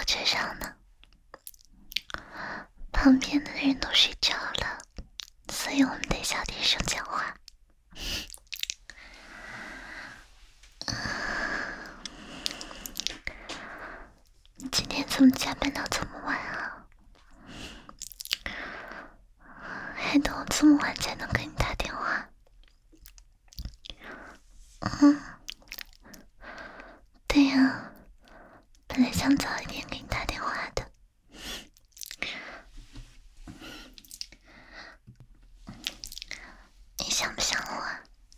车上呢，旁边的人都睡着了，所以我们得小点声讲话。今天怎么加班到这么晚啊？还等我这么晚才能给你打电话？对呀，本来想早一点给你打电话的。你想不想我啊？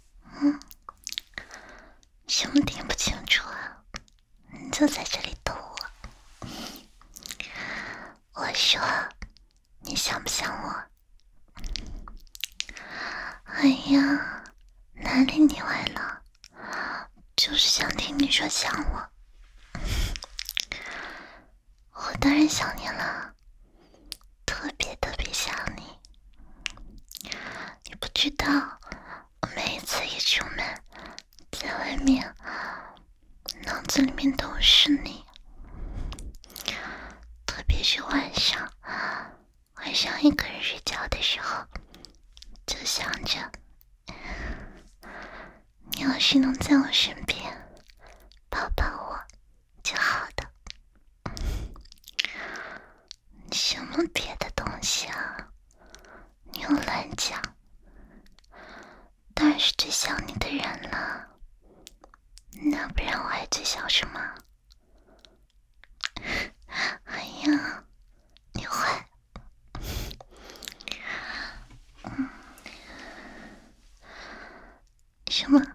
什么听不清楚啊？你就在这里逗我。我说，你想不想我？哎呀，哪里腻歪了？就是想听你说想我。我当然想你了，特别想你。你不知道，我每一次一出门，在外面，脑子里面都是你。特别是晚上一个人睡觉的时候，就想着，你要是能在我身边抱抱我就好的。什么别的东西啊？你又乱讲。当然是最想你的人了，那不然我还最想什么？哎呀，你坏。什么？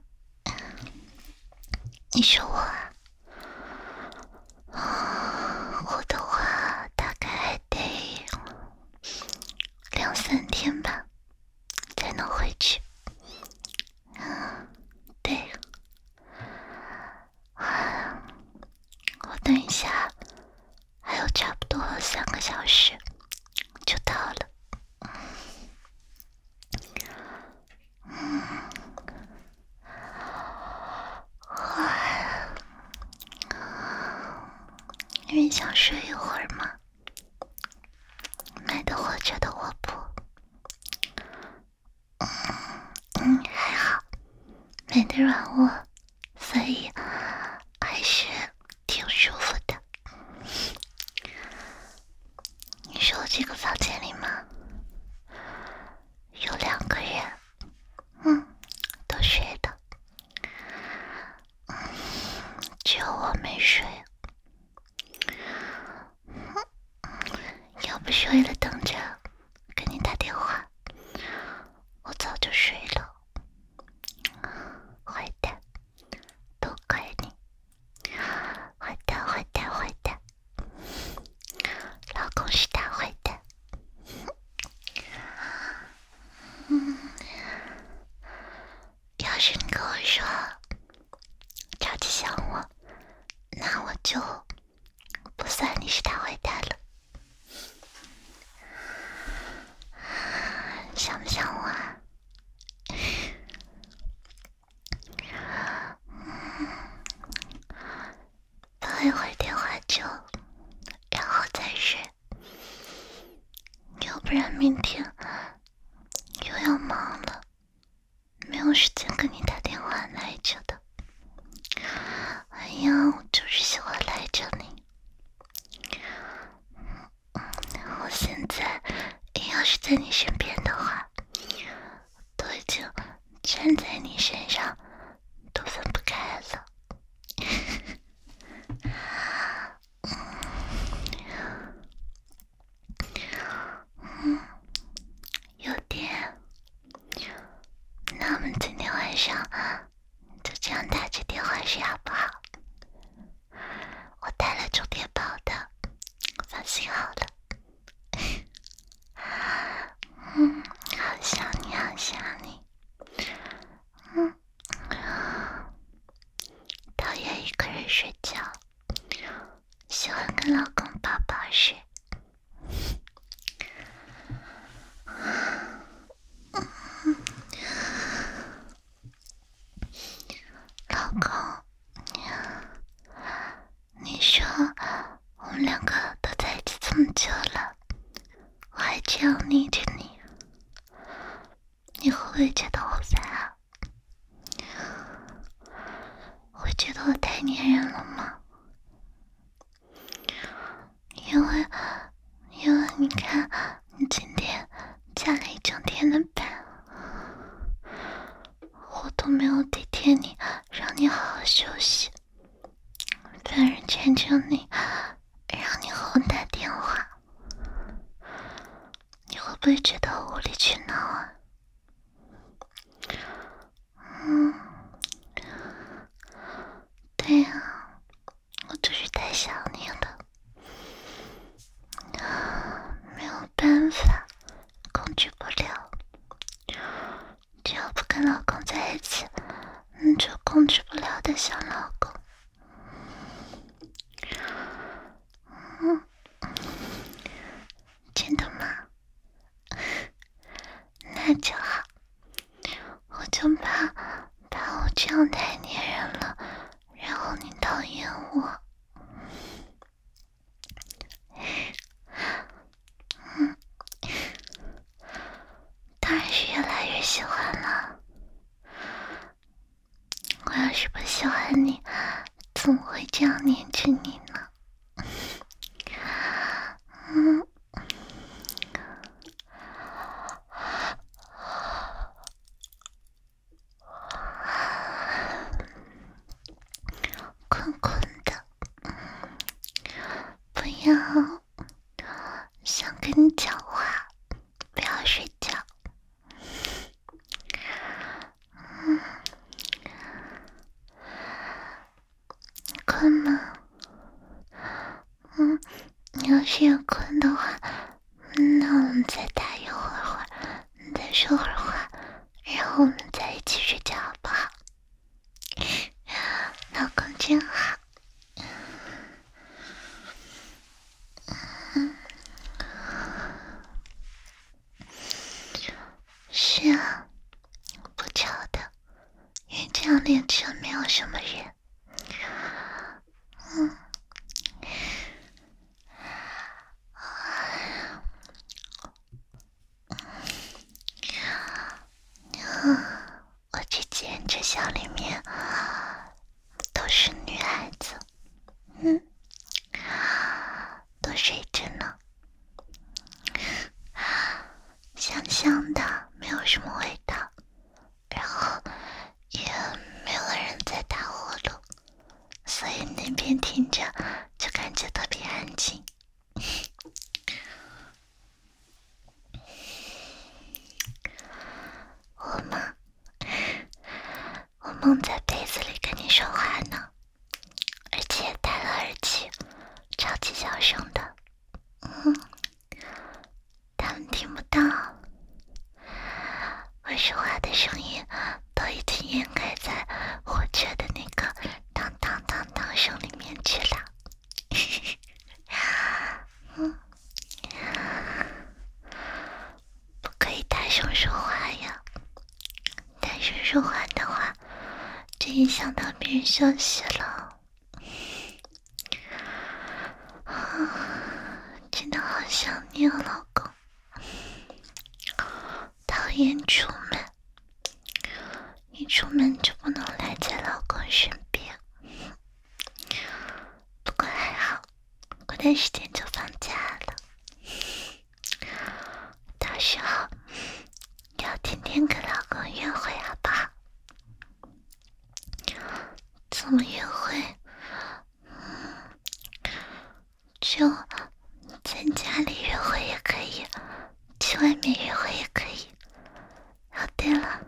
你说我啊？我的话大概还得2-3天吧，才能回去。对，我等一下还有差不多3个小时就到了。因为想睡一会儿嘛，买的火车的卧铺，还好，买的软卧，所以还是挺舒服的。你说我这个房间里吗？有2个人，都睡的，只有我没睡。要不是为了等着跟你打电话，我早就睡了。坏蛋，都怪你！坏蛋，老公是大坏蛋。要是你跟我说超级想我，那我就不算你是大坏蛋了。想不想我啊？抱一会儿电话就，然后再睡，要不然明天又要忙了，没有时间跟你打电话赖着的。哎呀，我就是喜欢赖着你。我现在要是在你身边的话，都已经站在你身上都分不开了。有点。那我们今天晚上就这样打着电话睡好不好？我带了充电宝的，放心好了。好想你，好想你。讨厌一个人睡觉，喜欢跟老公抱抱睡。老公，你说我们2 让你和我打电话，你会不会觉得我无理取闹啊？对呀，我就是太想你了，没有办法，控制不了。只要不跟老公在一起，就控制不了的小老公。真的吗？那就好，我就怕我这样太粘人了，然后你讨厌我。当然是越来越喜欢了。我要是不喜欢你，怎么会这样黏着你呢？困困的，不要，想跟你讲话，不要睡觉。困吗？你要是有困的话，那我们再打一会儿，再说会儿话，然后我们再一起睡觉好不好？老公真好。是啊，不巧的，因为这样连车没有什么人。我这间这校里面都是女孩子，都睡着呢，香香的，没有什么味道，然后也没有人在打呼噜，所以那边听着就感觉特别安静。我梦在被子里跟你说话呢，而且戴了耳机，超级小声的，他们听不到，我说话的声音都已经掩盖在火车的那个当当当当声里面去了。不可以大声说话呀，大声说话的话就影响到别人休息了。真的好想你哦，老公，讨厌出门，一出门就不能赖在老公身边。不过还好，过段时间就放假了，到时候要天天跟老公约会好不好？怎么约会？就在家里约会也可以，去外面约会也可以。哦，对了，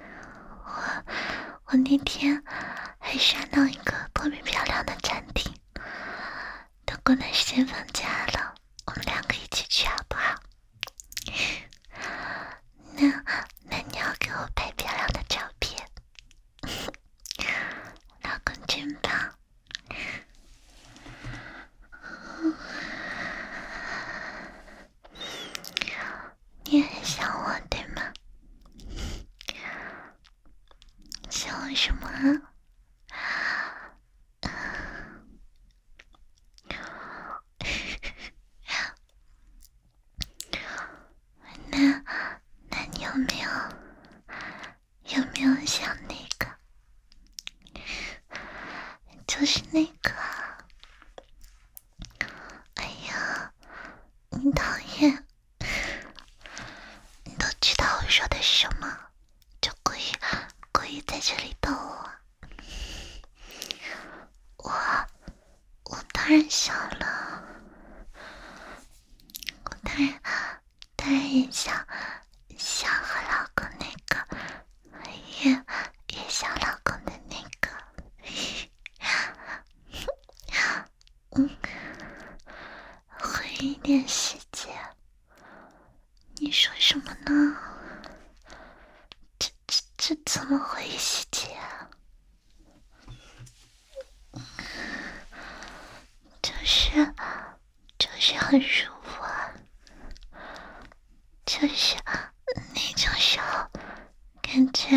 我那天还刷到一个特别漂亮的餐厅，等过段时间放假了，我们两个一起去好不好？那你要给我拍漂亮的照片，老公真棒。你很想我对吗？想我什么啊？那你有没有想那个？就是那个，哎呀，你讨厌，你都知道我说的是什么，就故意在这里逗我。我当然想了，我当然也想和老公那个，也想老公的那个。回忆点细节，你说什么呢？这怎么回忆细节啊？就是很舒服啊，就是那种时候感觉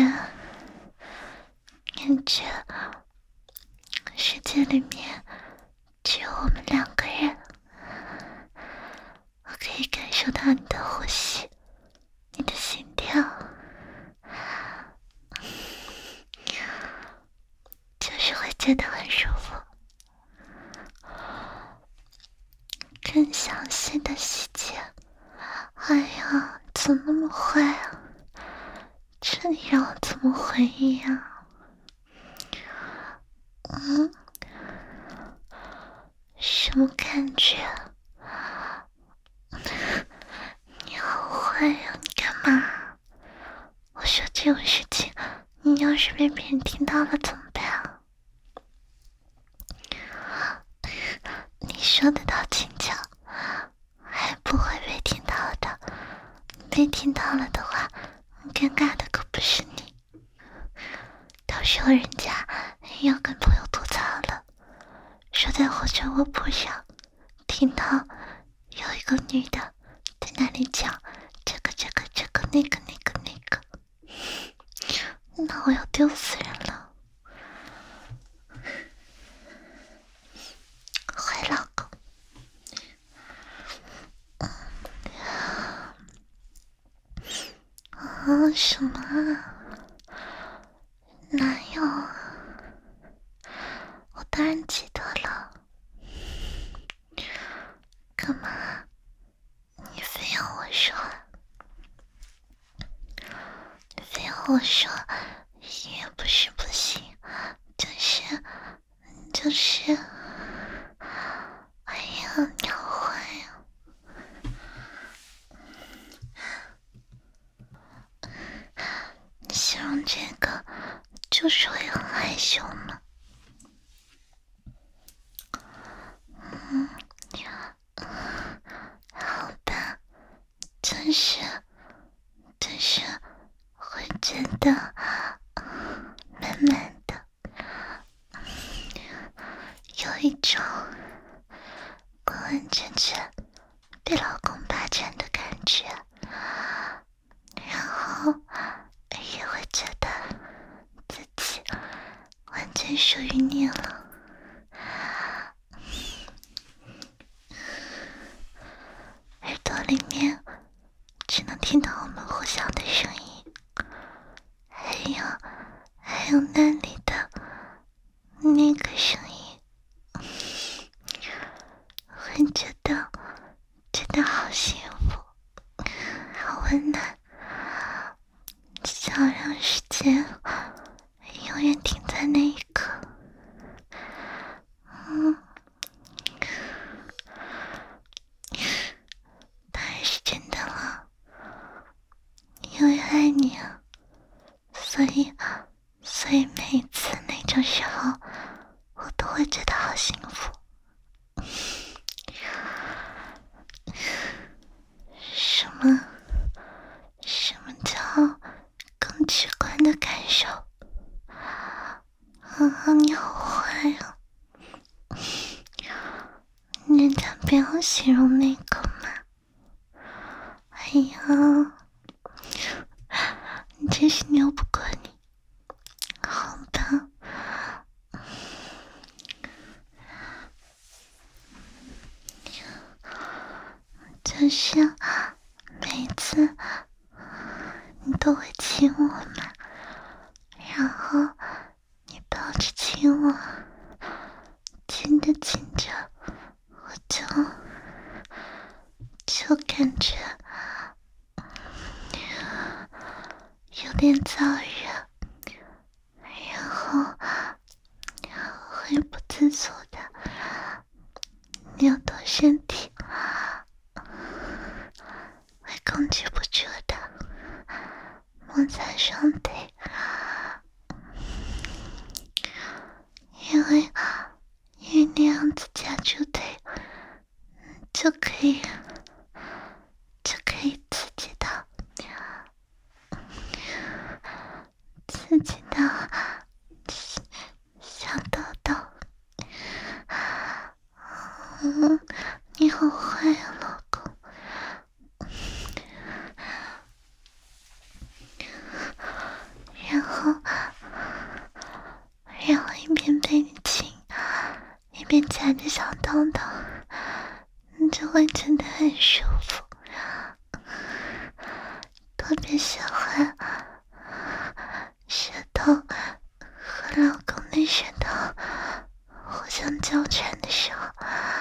世界里面只有我们两个人，我可以感受到你的呼吸，你的心跳，就是会觉得很舒服。更详细的细节，哎呀，怎么那么坏啊？这你让我怎么回忆啊？什么感觉？你好坏呀！你干嘛？我说这种事情，你要是被别人听到了怎么办啊？你说得到轻巧，还不会被听到的。被听到了的话，尴尬的可不是你。到时候人家要跟朋友吐槽了，说在火车卧铺上听到有一个女的在那里讲这个那个，那我要丢死人了。坏老公。什么啊？哪有？我当然记得了。干嘛？你非要我说？非要我说？也不是不行，就是，哎呀，你好坏呀！你形容这个就是会很害羞吗？好吧，就是会觉得慢慢的有一种完完全全被老公霸占的感觉，然后也会觉得自己完全属于你了。耳朵里面只能听到我们互相的声音，还有那里的那个声音，会觉得真的好幸福，好温暖，想让时间永远停在那一刻。当然是真的了，因为爱你啊，所以每一次那种时候，我都会觉得好幸福。什么叫更直观的感受？你好坏啊！人家不要形容那个嘛。哎呀，你真是拗不过你。好吧。就是每次你都会亲我嘛，然后你抱着亲我，亲着亲着，我就感觉有点燥热，然后会不自主的扭动身体，会控制不住的摩擦双腿，因为那样子夹住腿，就可以刺激到小豆豆。你好坏呀，老公。然后一边被你亲，一边夹着小豆豆，你就会觉得很舒服，特别喜欢舌头和老公的舌头互相交缠的时候，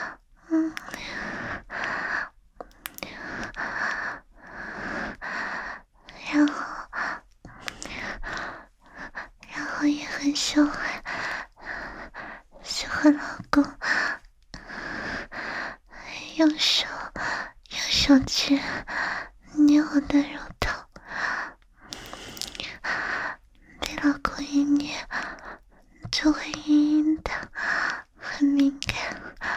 然后也很喜欢老公用手去捏我的乳头，被老公一捏就会硬硬的，很敏感。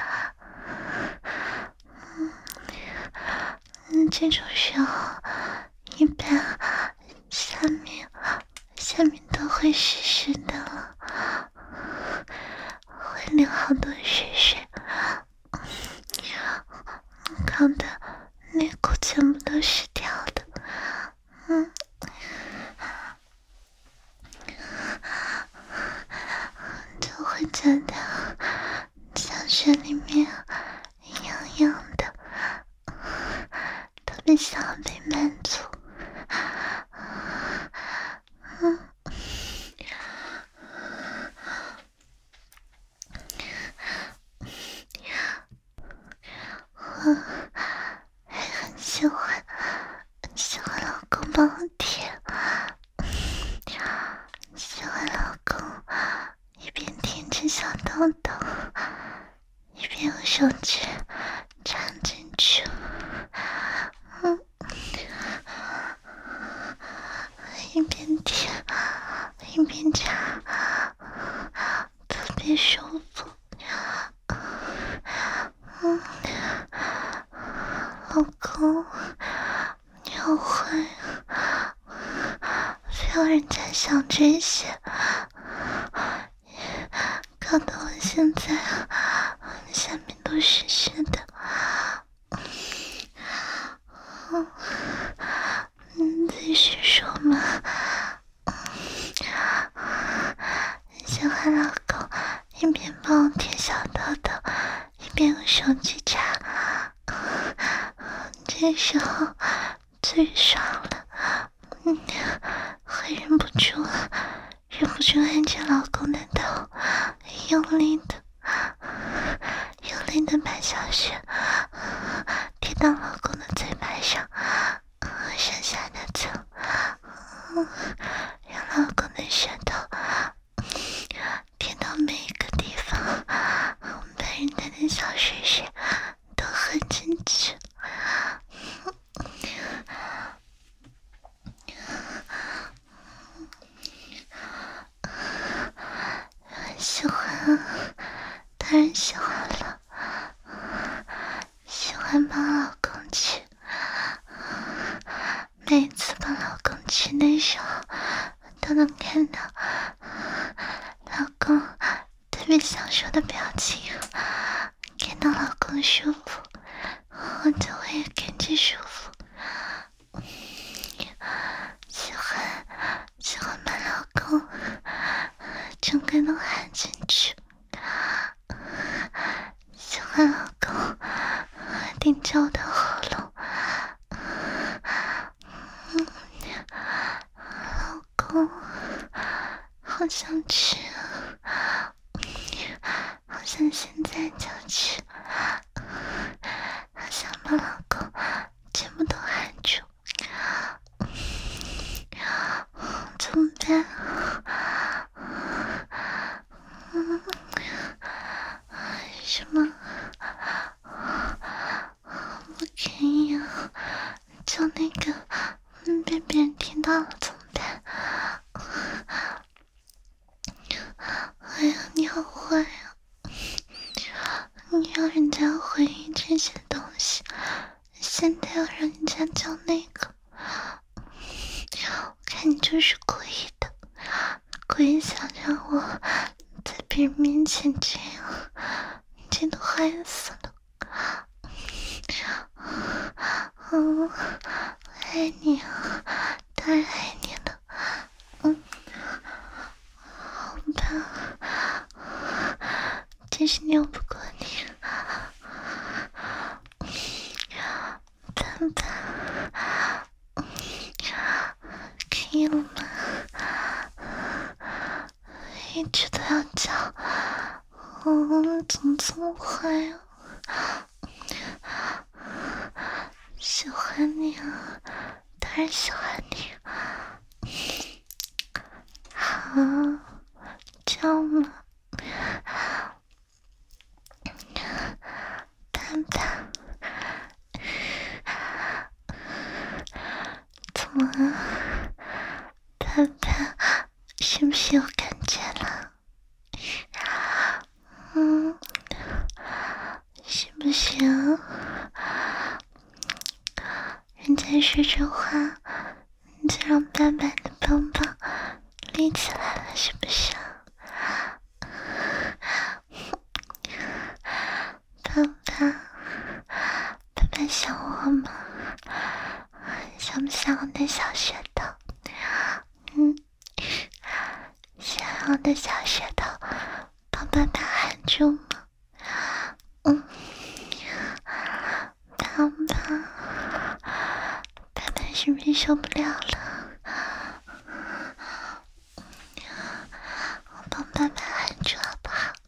这种时候一般下面都会湿湿的了，会流好多水，搞得内裤全部都湿掉的。就会觉得小穴里面痒痒的，特别想要被满足。我还很喜欢老公帮我舔，喜欢老公一边舔着小豆豆，一边用手指插进去，一边舔一边插，特别舒服。老公，你好坏啊！非要人家想这些，搞得我现在下面都湿湿的。继续说嘛。喜欢老公一边帮我舔小豆豆，一边用手去插，这时候最爽了。会忍不住按着老公的头，用力的把小穴贴到老公的嘴巴上，上下的走，让老公的舌头贴到每一个地方，把人家的小穴都喝进去。喜欢，当然喜欢了，喜欢帮老公吃，每次帮老公吃的时候都能看到老公特别享受的表情，看到老公舒服，我就会跟着舒服。喜欢把老公整个都含进去，喜欢老公顶着我的喉咙，老公好想吃啊，好想现在就吃，好想把老公全部都含住。怎么办？什么？ 这些东西，现在要让人家叫那个，我看你就是故意的，故意想让我在别人面前这样，你真的坏死了。我爱你啊，当然爱你了。好吧，真是拗不过你。爸爸，可以了吗？一直都要叫，怎么这么坏啊？喜欢你啊，当然喜欢你。好，叫吗？爸爸，怎么了？爸爸，是不是有感觉了？是不是啊？人家说着话，你就让爸爸的棒棒立起来了，是不是啊？爸爸，爸爸想我吗？想不想我的小舌头？想要我的小舌头帮爸爸含住吗？爸爸是不是受不了了？我帮爸爸含住好不好？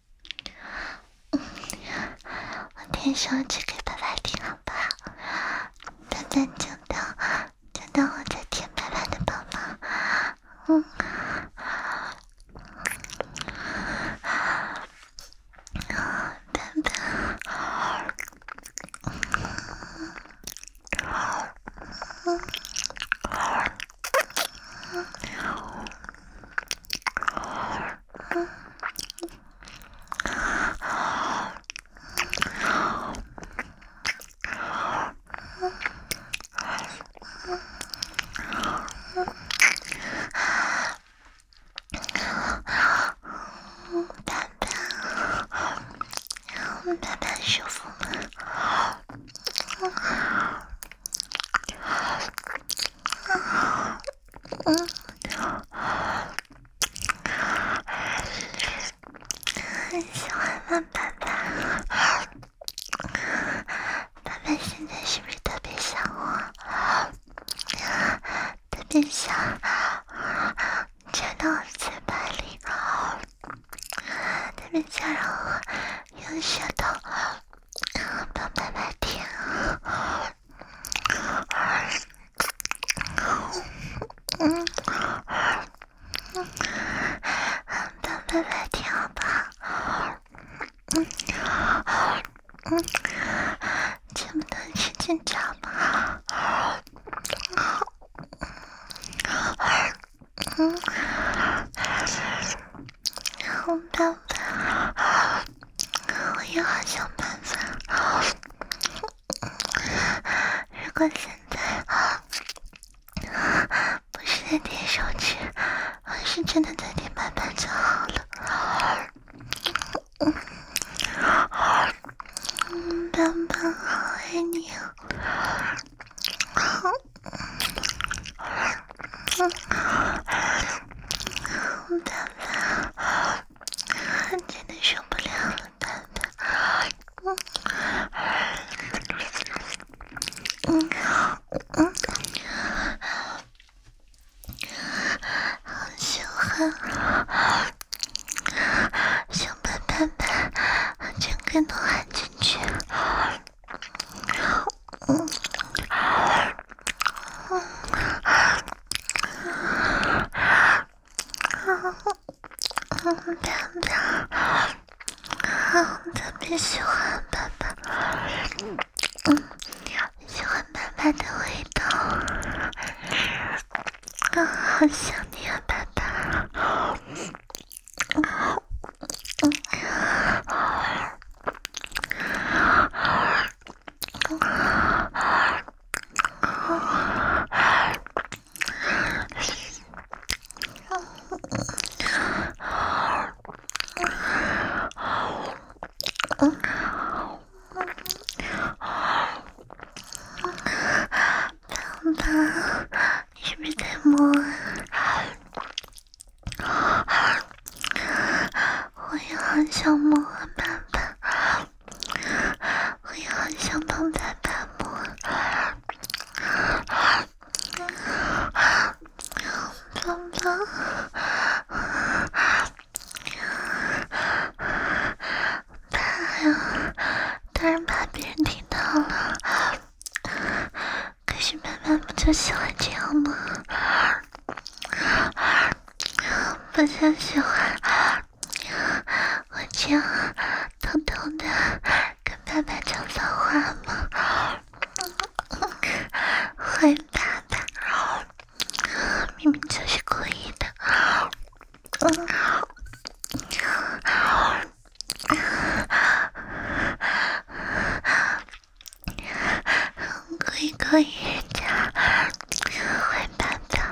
我舔手指给爸爸听好不好？爸爸讲到我在舔爸爸的宝宝。爸爸舒服吗？很喜欢吗，爸爸？爸爸现在是不是特别想我？特别想插到我嘴巴里，特别想让我用舌头帮爸爸舔。帮爸爸舔好不好？这么多时间找吗？好爸爸，我也好想办法。如果现在不是在舔手指，而是真的在舔爸爸就好了。爸爸好爱你啊！爸爸，真的受不了了，爸爸。好喜欢，想把爸爸整个都含进去。 爸爸摸，宝宝，怕呀，当然怕别人听到了。可是爸爸不就喜欢这样吗？不就喜欢我这样偷偷的跟爸爸讲骚话吗？坏爸爸，明明就是故意的。故意人家坏爸爸，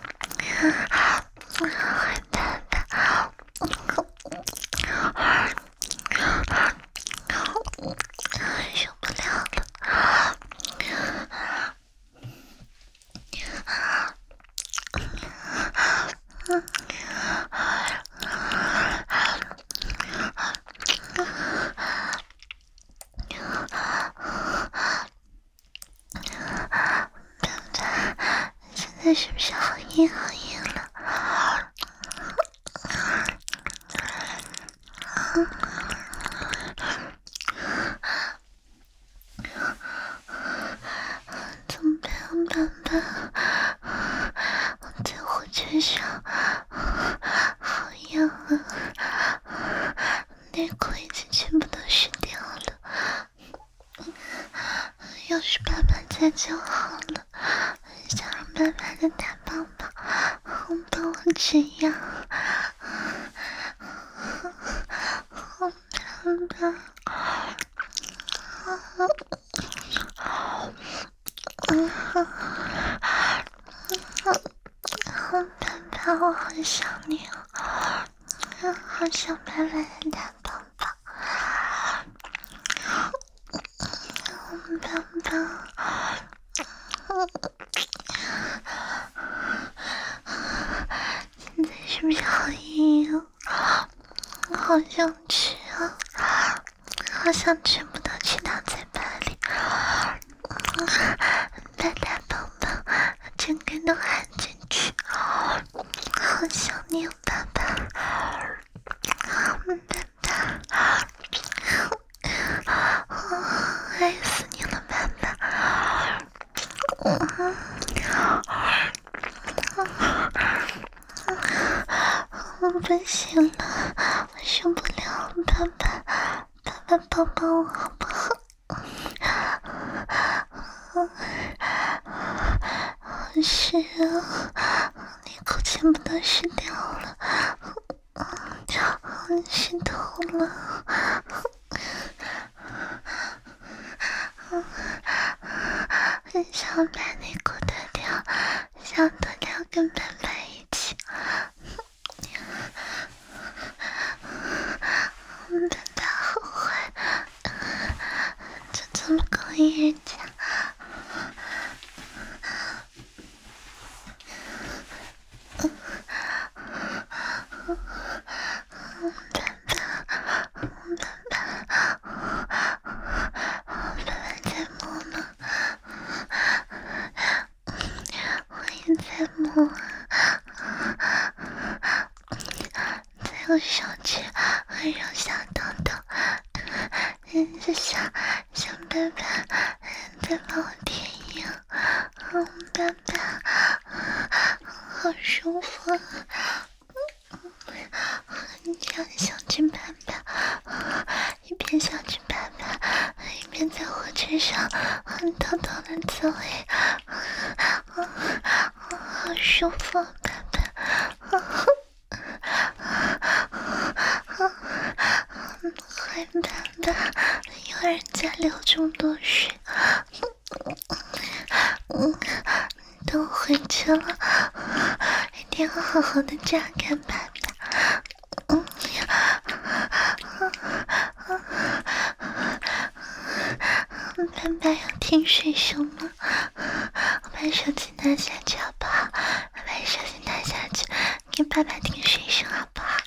坏爸爸，受不了了。现在是不是好硬好硬了？怎么办，爸爸？我在火车上好痒啊，内裤已经全部都湿掉了。要是爸爸在就好了，想让爸爸的大棒棒帮我止痒。爸爸，我好想你哦，好想爸爸的大棒棒。棒棒，现在是不是好硬啊？我好想吃啊，好想全部都吃到嘴巴里。把大棒棒整个都含进去，好想你哦，爸爸。爸爸，爱死你了，爸爸。我不行了，我受不了了，爸爸，爸爸抱抱我好不好？是啊，内裤全部都湿掉了，湿透了。很想把内裤脱掉，想脱掉跟爸爸一起。爸爸好坏，就这么勾引人家。在我手指温柔小豆豆，就想爸爸再帮我舔一样，爸爸好舒服，这样想着爸爸，一边想着爸爸，一边在火车上偷偷的自慰，好舒服，爸爸。坏爸爸，又人家流这么多水，等我回去了，一定要好好的榨干爸爸。爸爸要听水声吗？我把手机拿下去好不好？我把手机拿下去，给爸爸听水声好不好？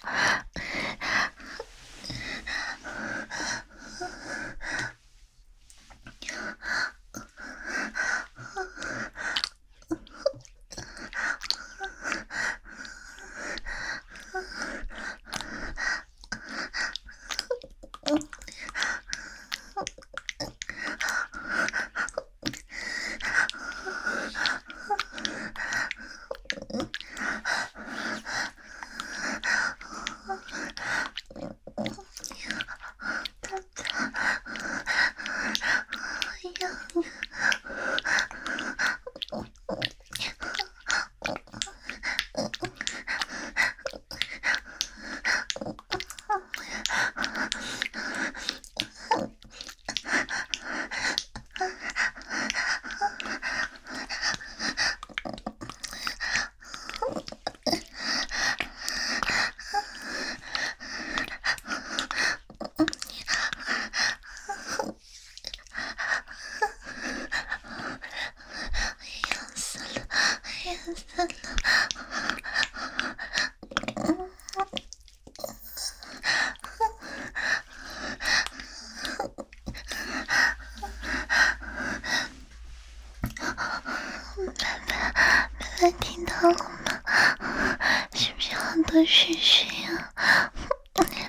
到了吗？是不是好多水水啊？爸爸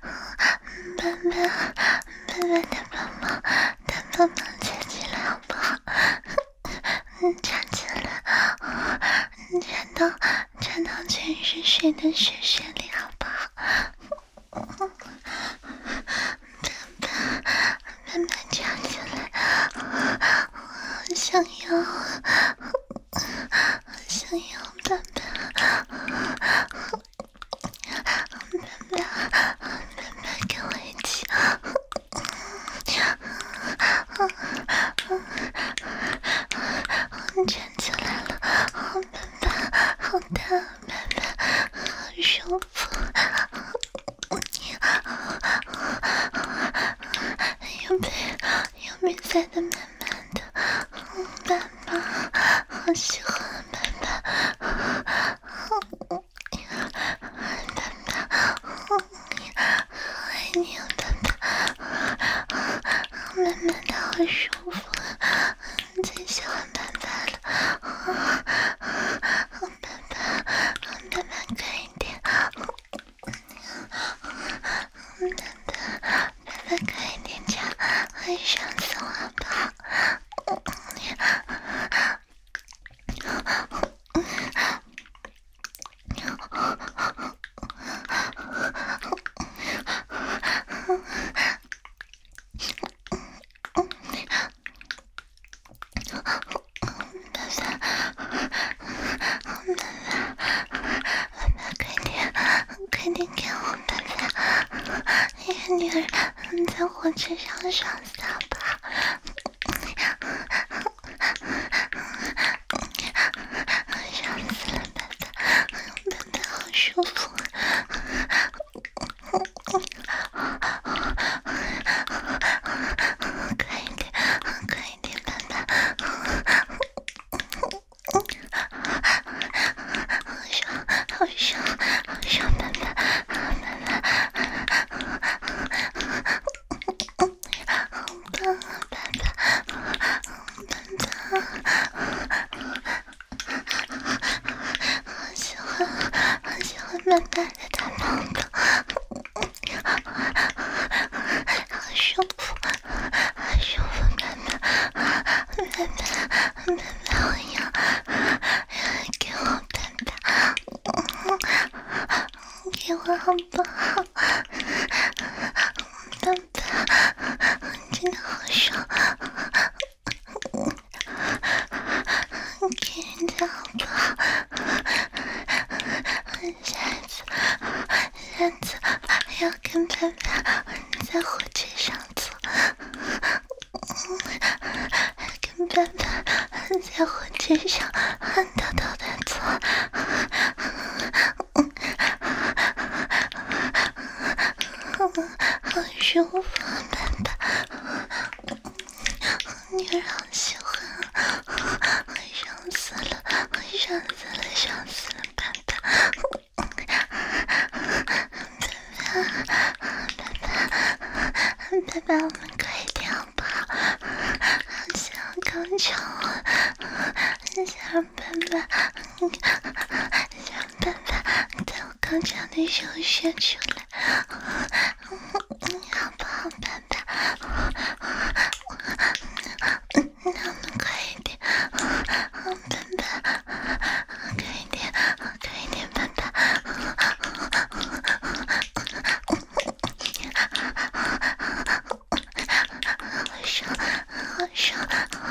站起来好不好？站起来，站到全是水的水水里好不好？爸爸站起来，我想要爸爸。跟我一起，站起来了，好爸爸，好大，爸爸，好舒服，有被塞得满满的，爸爸，好喜欢爸爸，爱你啊，爸爸，慢慢的好舒服，最喜欢爸爸了，爸爸快一点，爸爸快一点讲，会上次我好不好？快点给我爸爸，你看女儿在火车上爽死好不好？爽死了，爸爸好舒服。快一点，爸爸。好爽，爸爸，好棒啊，爸爸，好喜欢爸爸的大宝宝，好舒服，爸爸，我要给我爸爸。给我好不好？爸爸，真的好爽，给人家好不好？下次要跟爸爸在火车上坐，跟爸爸在火车上偷偷的坐。好舒服啊，爸爸，女儿好喜欢啊，我爽死了，爸爸，爸爸，我们快一点好不好？好想要高潮啊，想让爸爸在我高潮的时候射出来。好不好，爸爸？那我们快一点，爸爸，快一点，爸爸。好爽，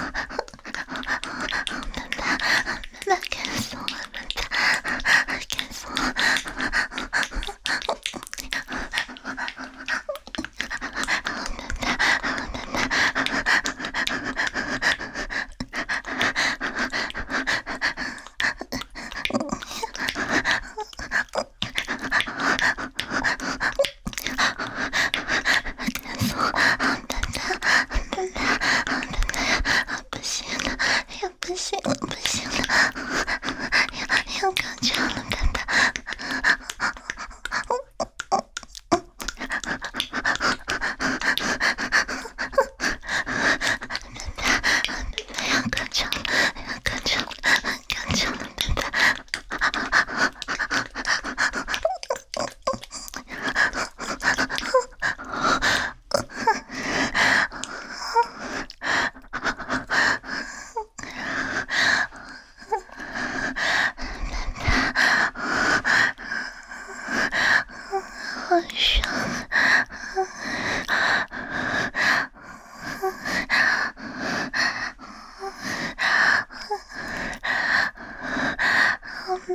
爸爸，干死我，爸爸，干死我。不行，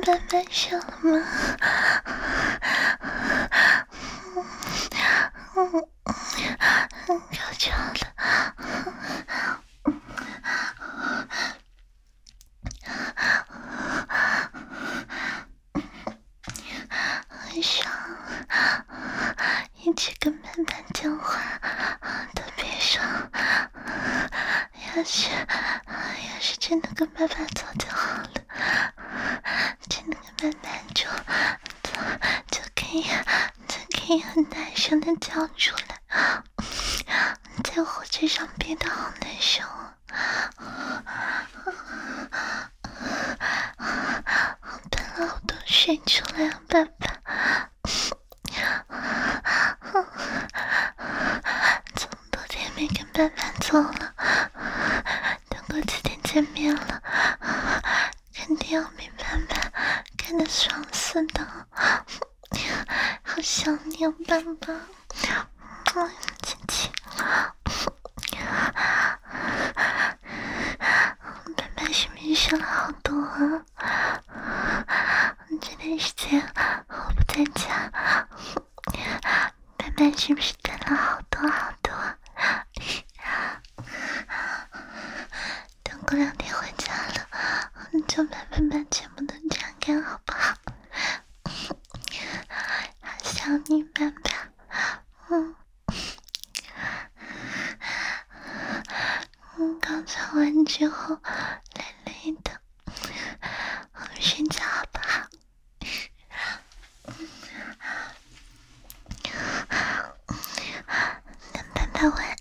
慢慢睡了吗？高潮了。很爽，一直跟慢慢讲话，特别爽。要是真的跟慢慢做就好了，真的跟慢慢做就可以很大声的叫出来，在火车上憋得好难受啊！把老都睡出来了，爸爸。这么多天没跟爸爸做了，等过几天见面了，肯定要被爸爸看得爽死的。好想念爸爸，亲亲。爸爸是不是瘦了好多啊？这段时间我不在家，爸爸是不是长了好多好多？等过2天回家了，就把爸爸全部都讲干好不好？好想你爸爸。刚吵完之后累累的，我们睡觉好不好？跟爸爸晚